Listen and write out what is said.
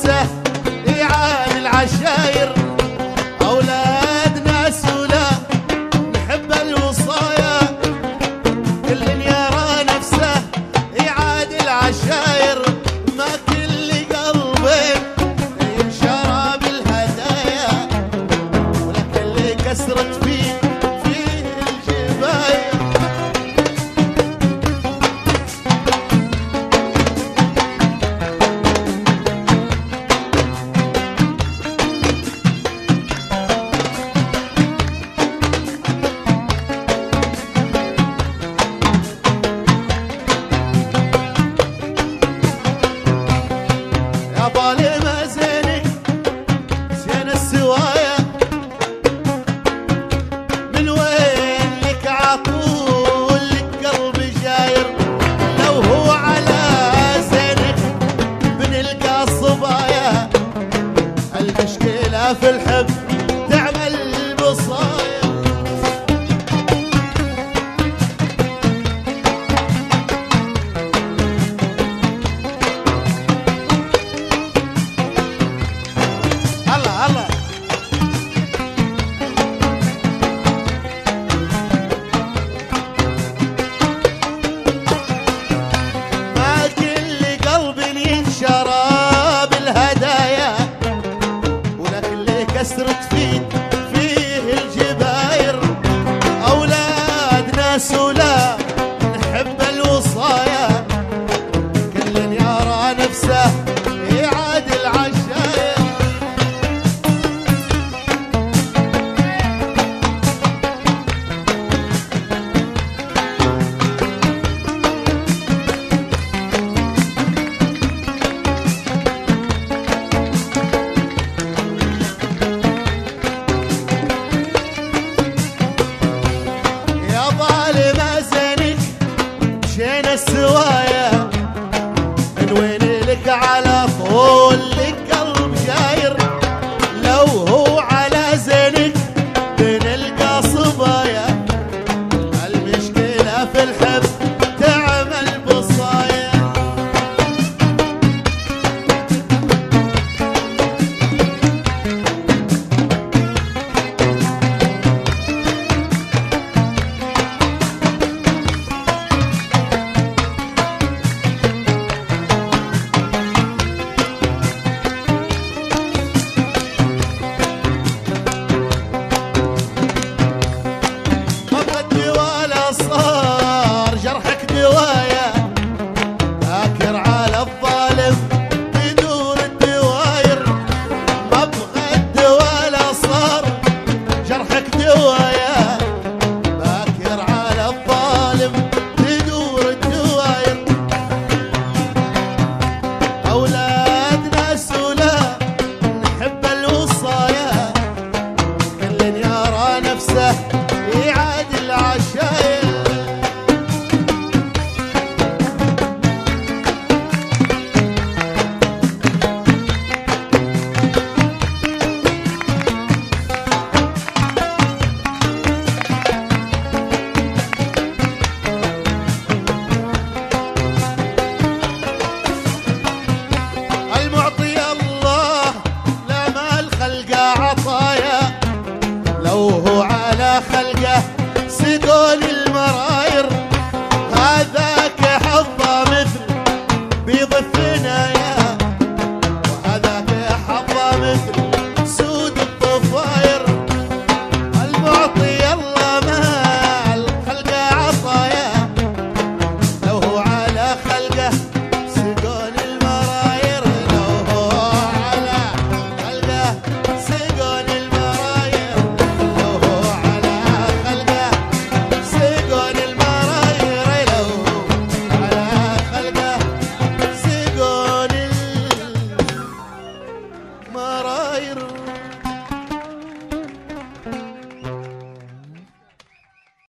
نفسه يعامل العشاير، أولاد ناس ولا نحب الوصايا، كل يرى نفسه يعادل عشاير، ما كل قلب ينشرى بالهدايا، ولا كل كسرت فيه الجباير. يا ظالمة زينك زين السوايا، من وين لك عطول لك قلب جاير، لو هو على زينك بنلقى صبايا، المشكلة في الحب تعمل بصايا. الله الله ما كل قلب ينشرى بالهدايا، ولا كل كسرت فيه الجباير، أولاد ناس ولا نحب الوصايا، كل يرى نفسه يعادل عشاير. يا ظالمة زينك شين السوايا، من وين لك على طول لك قلب جاير، لو هو على زينك بنلقى صبايا، المشكلة في الحب تعمل بصايا. صار جرحك دوايا، باكر على الظالم بدور الدواير، ما بغد ولا صار جرحك دوايا، باكر على الظالم بدور الدواير، أولاد ناس ولا نحب الوصايا، كل يرى نفسه يعادل عشاير. المعطي الله لا ما الخلق عطايا، لو هو على خلقه سقون المراير، هذاك حظه مثل بيض الثنايا.